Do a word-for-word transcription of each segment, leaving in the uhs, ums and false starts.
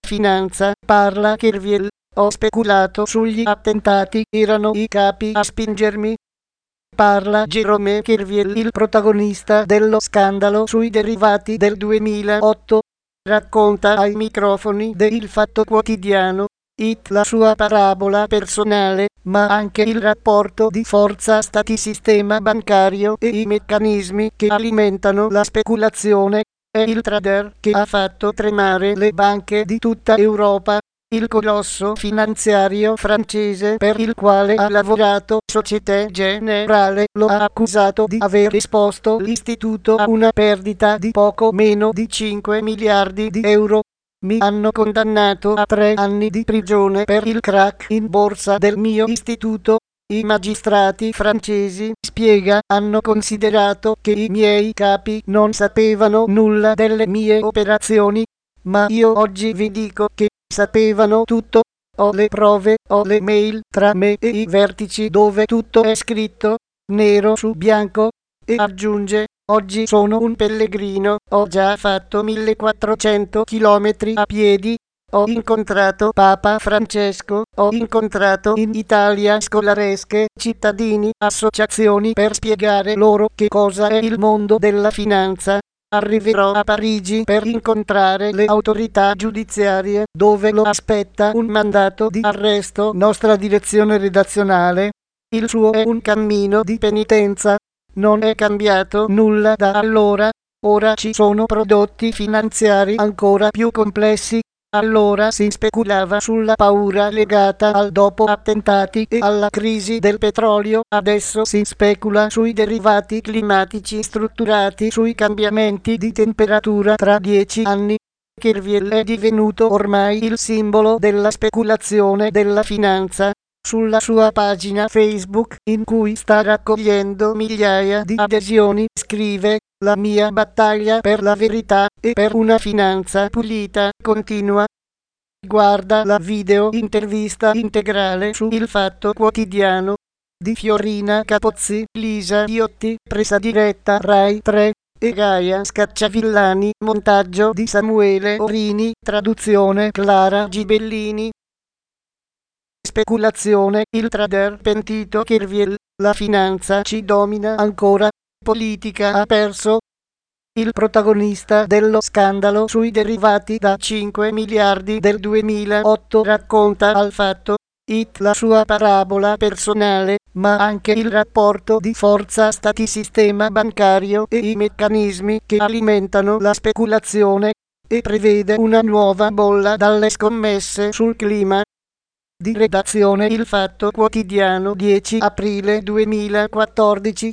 finanza parla Kerviel. Ho speculato sugli attentati, erano i capi a spingermi. Parla Jerome Kerviel, il protagonista dello scandalo sui derivati del duemilaotto. Racconta ai microfoni de Il Fatto Quotidiano It la sua parabola personale, ma anche il rapporto di forza stati-sistema bancario e i meccanismi che alimentano la speculazione. È il trader che ha fatto tremare le banche di tutta Europa. Il colosso finanziario francese per il quale ha lavorato Société Générale lo ha accusato di aver esposto l'istituto a una perdita di poco meno di cinque miliardi di euro. Mi hanno condannato a tre anni di prigione per il crack in borsa del mio istituto. I magistrati francesi, spiega, hanno considerato che i miei capi non sapevano nulla delle mie operazioni. Ma io oggi vi dico che sapevano tutto. Ho le prove, ho le mail tra me e i vertici dove tutto è scritto, nero su bianco. E aggiunge, oggi sono un pellegrino, ho già fatto millequattrocento chilometri a piedi. Ho incontrato Papa Francesco, ho incontrato in Italia scolaresche, cittadini, associazioni per spiegare loro che cosa è il mondo della finanza. Arriverò a Parigi per incontrare le autorità giudiziarie, dove lo aspetta un mandato di arresto. Nostra direzione redazionale. Il suo è un cammino di penitenza. Non è cambiato nulla da allora. Ora ci sono prodotti finanziari ancora più complessi. Allora si speculava sulla paura legata al dopo attentati e alla crisi del petrolio, adesso si specula sui derivati climatici strutturati sui cambiamenti di temperatura tra dieci anni. Kerviel è divenuto ormai il simbolo della speculazione della finanza. Sulla sua pagina Facebook, in cui sta raccogliendo migliaia di adesioni, scrive: la mia battaglia per la verità e per una finanza pulita continua. Guarda la video intervista integrale su Il Fatto Quotidiano di Fiorina Capozzi, Lisa Iotti, presa diretta Rai tre e Gaia Scacciavillani, montaggio di Samuele Orini, traduzione Clara Gibellini. Speculazione, il trader pentito Kerviel, la finanza ci domina ancora, politica ha perso. Il protagonista dello scandalo sui derivati da cinque miliardi del duemilaotto racconta al Fatto It la sua parabola personale, ma anche il rapporto di forza stati-sistema bancario e i meccanismi che alimentano la speculazione, e prevede una nuova bolla dalle scommesse sul clima. Di redazione Il Fatto Quotidiano, dieci aprile duemilaquattordici.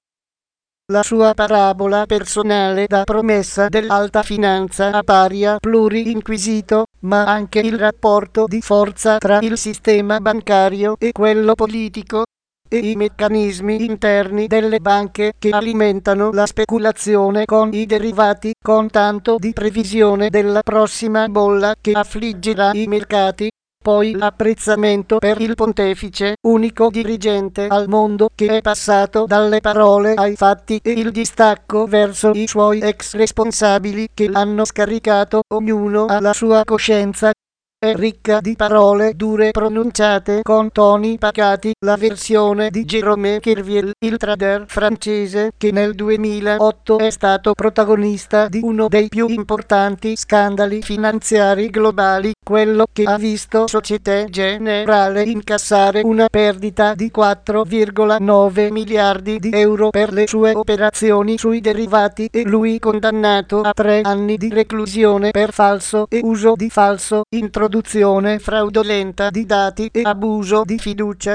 La sua parabola personale da promessa dell'alta finanza apparia pluri-inquisito, ma anche il rapporto di forza tra il sistema bancario e quello politico, e i meccanismi interni delle banche che alimentano la speculazione con i derivati, con tanto di previsione della prossima bolla che affliggerà i mercati. Poi l'apprezzamento per il pontefice, unico dirigente al mondo che è passato dalle parole ai fatti, e il distacco verso i suoi ex responsabili che l'hanno scaricato, ognuno alla sua coscienza. È ricca di parole dure pronunciate con toni pacati, la versione di Jerome Kerviel, il trader francese che nel duemilaotto è stato protagonista di uno dei più importanti scandali finanziari globali, quello che ha visto Société Générale incassare una perdita di quattro virgola nove miliardi di euro per le sue operazioni sui derivati e lui condannato a tre anni di reclusione per falso e uso di falso, introduzione fraudolenta di dati e abuso di fiducia.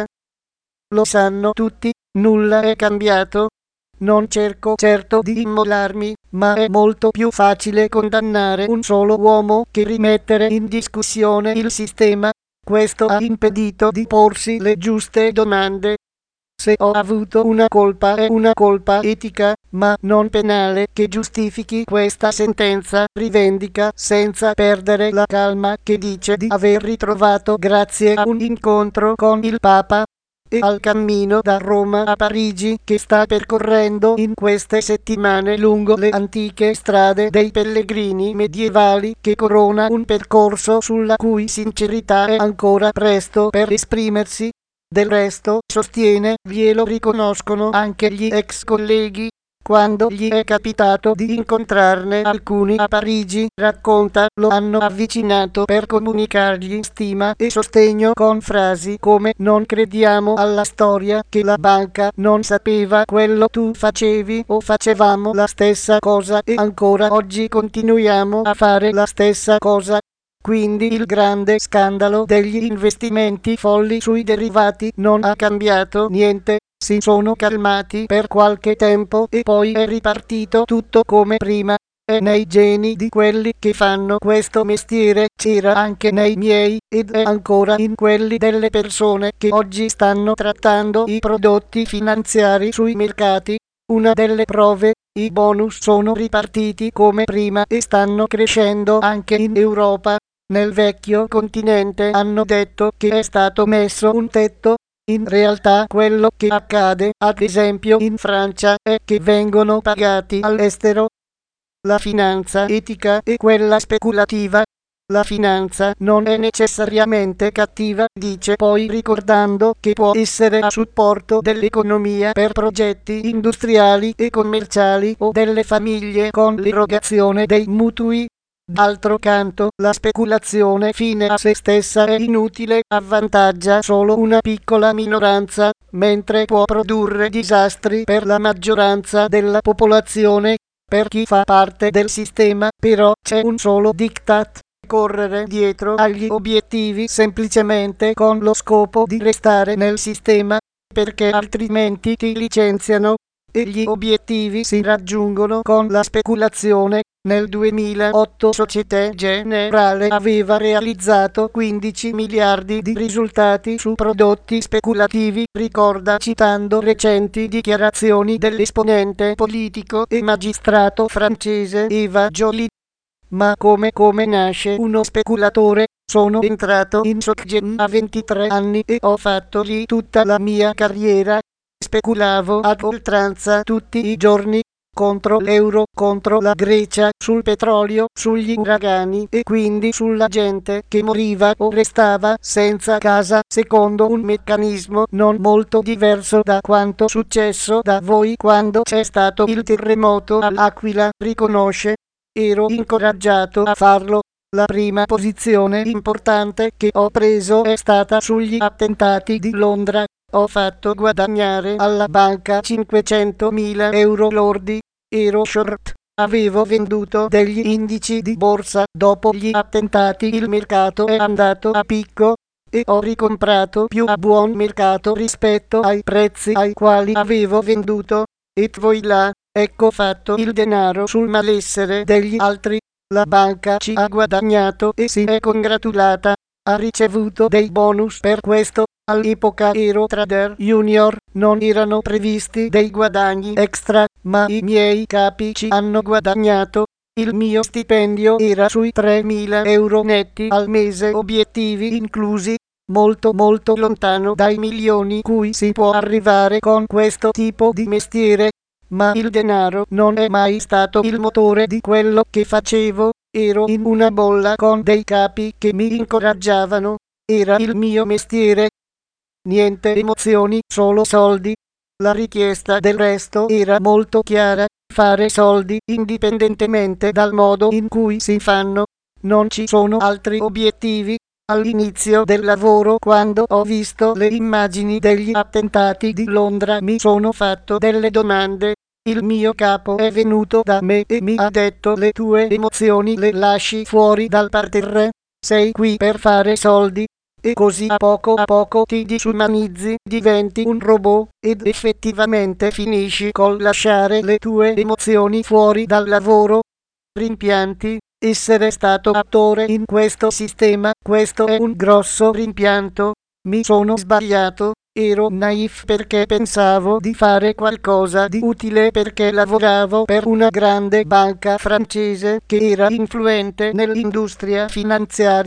Lo sanno tutti, nulla è cambiato. Non cerco certo di immolarmi, ma è molto più facile condannare un solo uomo che rimettere in discussione il sistema. Questo ha impedito di porsi le giuste domande. Se ho avuto una colpa è una colpa etica, ma non penale, che giustifichi questa sentenza, rivendica senza perdere la calma che dice di aver ritrovato grazie a un incontro con il Papa. e al cammino da Roma a Parigi che sta percorrendo in queste settimane lungo le antiche strade dei pellegrini medievali, che corona un percorso sulla cui sincerità è ancora presto per esprimersi. Del resto, sostiene, glielo riconoscono anche gli ex colleghi. Quando gli è capitato di incontrarne alcuni a Parigi, racconta, lo hanno avvicinato per comunicargli stima e sostegno con frasi come: non crediamo alla storia che la banca non sapeva quello tu facevi, o facevamo la stessa cosa e ancora oggi continuiamo a fare la stessa cosa. Quindi il grande scandalo degli investimenti folli sui derivati non ha cambiato niente. Si sono calmati per qualche tempo e poi è ripartito tutto come prima. E nei geni di quelli che fanno questo mestiere c'era anche nei miei, ed è ancora in quelli delle persone che oggi stanno trattando i prodotti finanziari sui mercati. Una delle prove: i bonus sono ripartiti come prima e stanno crescendo anche in Europa. Nel vecchio continente hanno detto che è stato messo un tetto. In realtà quello che accade, ad esempio in Francia, è che vengono pagati all'estero. La finanza etica e quella speculativa. La finanza non è necessariamente cattiva, dice poi, ricordando che può essere a supporto dell'economia per progetti industriali e commerciali o delle famiglie con l'erogazione dei mutui. D'altro canto, la speculazione fine a se stessa è inutile, avvantaggia solo una piccola minoranza, mentre può produrre disastri per la maggioranza della popolazione. Per chi fa parte del sistema, però, c'è un solo diktat: correre dietro agli obiettivi semplicemente con lo scopo di restare nel sistema, perché altrimenti ti licenziano. E gli obiettivi si raggiungono con la speculazione. Nel duemilaotto Société Générale aveva realizzato quindici miliardi di risultati su prodotti speculativi, ricorda citando recenti dichiarazioni dell'esponente politico e magistrato francese Eva Joly. Ma come come nasce uno speculatore? Sono entrato in SocGen a ventitré anni e ho fatto lì tutta la mia carriera. Speculavo ad oltranza tutti i giorni. Contro l'euro, contro la Grecia, sul petrolio, sugli uragani e quindi sulla gente che moriva o restava senza casa, secondo un meccanismo non molto diverso da quanto successo da voi quando c'è stato il terremoto all'Aquila, riconosce. Ero incoraggiato a farlo. La prima posizione importante che ho preso è stata sugli attentati di Londra. Ho fatto guadagnare alla banca cinquecentomila euro lordi. Ero short, avevo venduto degli indici di borsa, dopo gli attentati il mercato è andato a picco e ho ricomprato più a buon mercato rispetto ai prezzi ai quali avevo venduto. E voilà, ecco fatto il denaro sul malessere degli altri. La banca ci ha guadagnato e si è congratulata. Ha ricevuto dei bonus per questo. All'epoca ero trader junior, non erano previsti dei guadagni extra, ma i miei capi ci hanno guadagnato. Il mio stipendio era sui tremila euro netti al mese, obiettivi inclusi, molto molto lontano dai milioni cui si può arrivare con questo tipo di mestiere. Ma il denaro non è mai stato il motore di quello che facevo. Ero in una bolla con dei capi che mi incoraggiavano. Era il mio mestiere. Niente emozioni, solo soldi. La richiesta del resto era molto chiara: fare soldi indipendentemente dal modo in cui si fanno. Non ci sono altri obiettivi. All'inizio del lavoro, quando ho visto le immagini degli attentati di Londra, mi sono fatto delle domande. Il mio capo è venuto da me e mi ha detto: le tue emozioni le lasci fuori dal parterre. Sei qui per fare soldi. E così a poco a poco ti disumanizzi, diventi un robot, ed effettivamente finisci col lasciare le tue emozioni fuori dal lavoro. Rimpianti? Essere stato attore in questo sistema, questo è un grosso rimpianto. Mi sono sbagliato, ero naif perché pensavo di fare qualcosa di utile, perché lavoravo per una grande banca francese che era influente nell'industria finanziaria.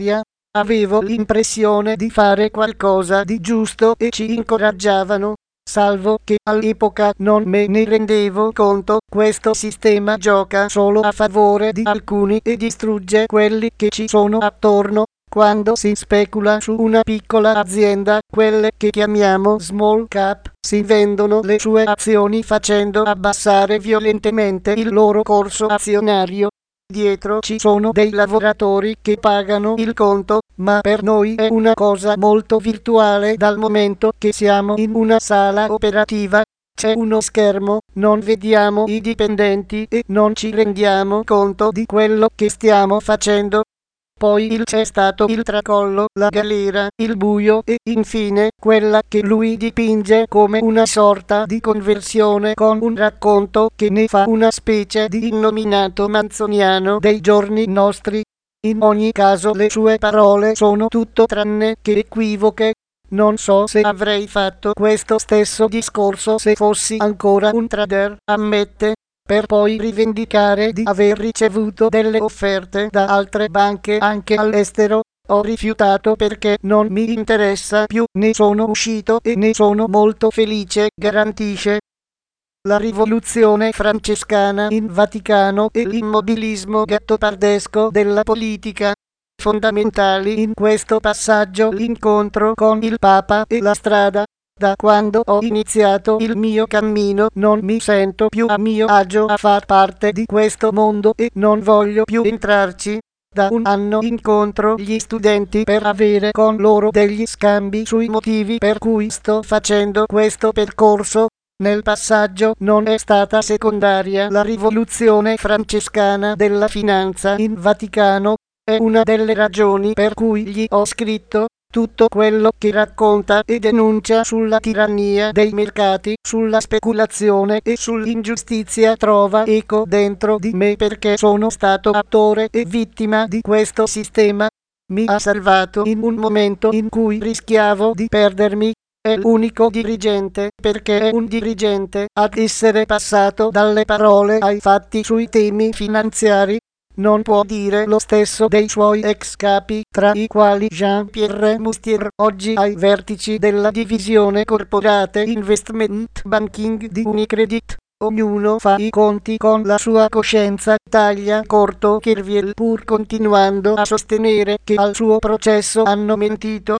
Avevo l'impressione di fare qualcosa di giusto e ci incoraggiavano, salvo che all'epoca non me ne rendevo conto. Questo sistema gioca solo a favore di alcuni e distrugge quelli che ci sono attorno. Quando si specula su una piccola azienda, quelle che chiamiamo small cap, si vendono le sue azioni facendo abbassare violentemente il loro corso azionario. Dietro ci sono dei lavoratori che pagano il conto, ma per noi è una cosa molto virtuale dal momento che siamo in una sala operativa. C'è uno schermo, non vediamo i dipendenti e non ci rendiamo conto di quello che stiamo facendo. Poi il c'è stato il tracollo, la galera, il buio e infine quella che lui dipinge come una sorta di conversione con un racconto che ne fa una specie di innominato manzoniano dei giorni nostri. In ogni caso le sue parole sono tutto tranne che equivoche. Non so se avrei fatto questo stesso discorso se fossi ancora un trader, ammette, per poi rivendicare di aver ricevuto delle offerte da altre banche anche all'estero. Ho rifiutato perché non mi interessa più, ne sono uscito e ne sono molto felice, garantisce. La rivoluzione francescana in Vaticano e l'immobilismo gattopardesco della politica. Fondamentali in questo passaggio l'incontro con il Papa e la strada. Da quando ho iniziato il mio cammino non mi sento più a mio agio a far parte di questo mondo e non voglio più entrarci. Da un anno incontro gli studenti per avere con loro degli scambi sui motivi per cui sto facendo questo percorso. Nel passaggio non è stata secondaria la rivoluzione francescana della finanza in Vaticano. È una delle ragioni per cui gli ho scritto. Tutto quello che racconta e denuncia sulla tirannia dei mercati, sulla speculazione e sull'ingiustizia trova eco dentro di me perché sono stato attore e vittima di questo sistema. Mi ha salvato in un momento in cui rischiavo di perdermi. È l'unico dirigente, perché è un dirigente, ad essere passato dalle parole ai fatti sui temi finanziari. Non può dire lo stesso dei suoi ex capi, tra i quali Jean-Pierre Mustier, oggi ai vertici della divisione Corporate Investment Banking di Unicredit. Ognuno fa i conti con la sua coscienza, taglia corto Kerviel pur continuando a sostenere che al suo processo hanno mentito.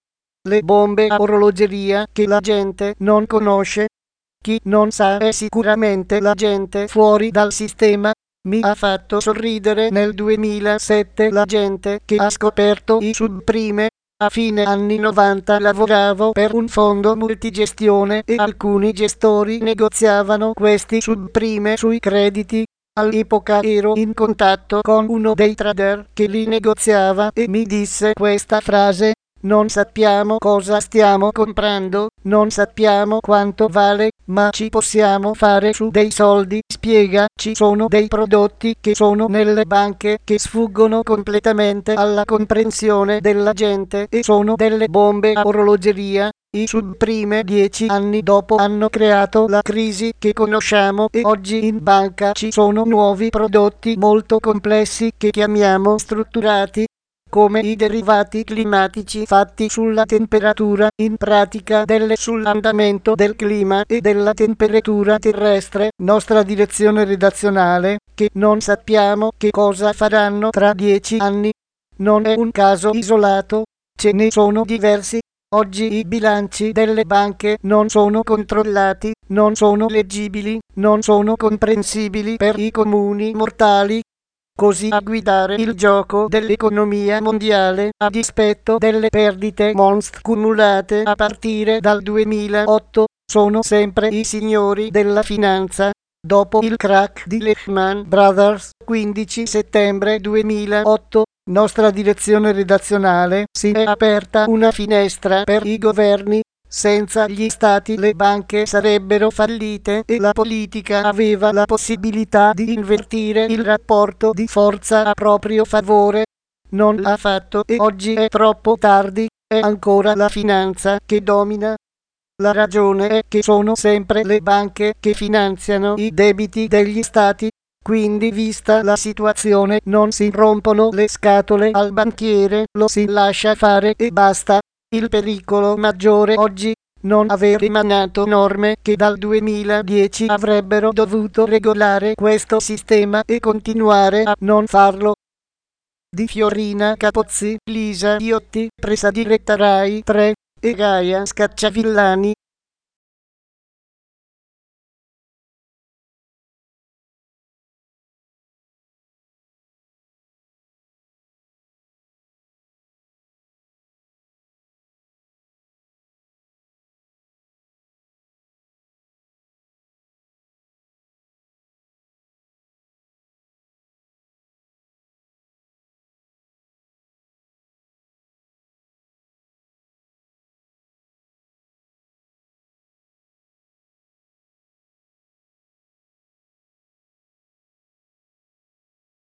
Le bombe a orologeria che la gente non conosce. Chi non sa è sicuramente la gente fuori dal sistema. Mi ha fatto sorridere nel duemilasette la gente che ha scoperto i subprime. A fine anni novanta lavoravo per un fondo multigestione e alcuni gestori negoziavano questi subprime sui crediti. All'epoca ero in contatto con uno dei trader che li negoziava e mi disse questa frase: non sappiamo cosa stiamo comprando, non sappiamo quanto vale, ma ci possiamo fare su dei soldi. Spiega, ci sono dei prodotti che sono nelle banche che sfuggono completamente alla comprensione della gente e sono delle bombe a orologeria. I subprime dieci anni dopo hanno creato la crisi che conosciamo e oggi in banca ci sono nuovi prodotti molto complessi che chiamiamo strutturati, come i derivati climatici fatti sulla temperatura, in pratica delle sull'andamento del clima e della temperatura terrestre. Nostra direzione redazionale, che non sappiamo che cosa faranno tra dieci anni. Non è un caso isolato, ce ne sono diversi. Oggi i bilanci delle banche non sono controllati, non sono leggibili, non sono comprensibili per i comuni mortali. Così a guidare il gioco dell'economia mondiale, a dispetto delle perdite monstre cumulate a partire dal duemilaotto, sono sempre i signori della finanza. Dopo il crack di Lehman Brothers, quindici settembre duemilaotto, nostra direzione redazionale, si è aperta una finestra per i governi. Senza gli stati le banche sarebbero fallite e la politica aveva la possibilità di invertire il rapporto di forza a proprio favore. Non l'ha fatto e oggi è troppo tardi, è ancora la finanza che domina. La ragione è che sono sempre le banche che finanziano i debiti degli stati. Quindi, vista la situazione, non si rompono le scatole al banchiere, lo si lascia fare e basta. Il pericolo maggiore oggi, non aver emanato norme che dal duemiladieci avrebbero dovuto regolare questo sistema e continuare a non farlo. Di Fiorina Capozzi, Lisa Iotti, presa diretta Rai tre e Gaia Scacciavillani.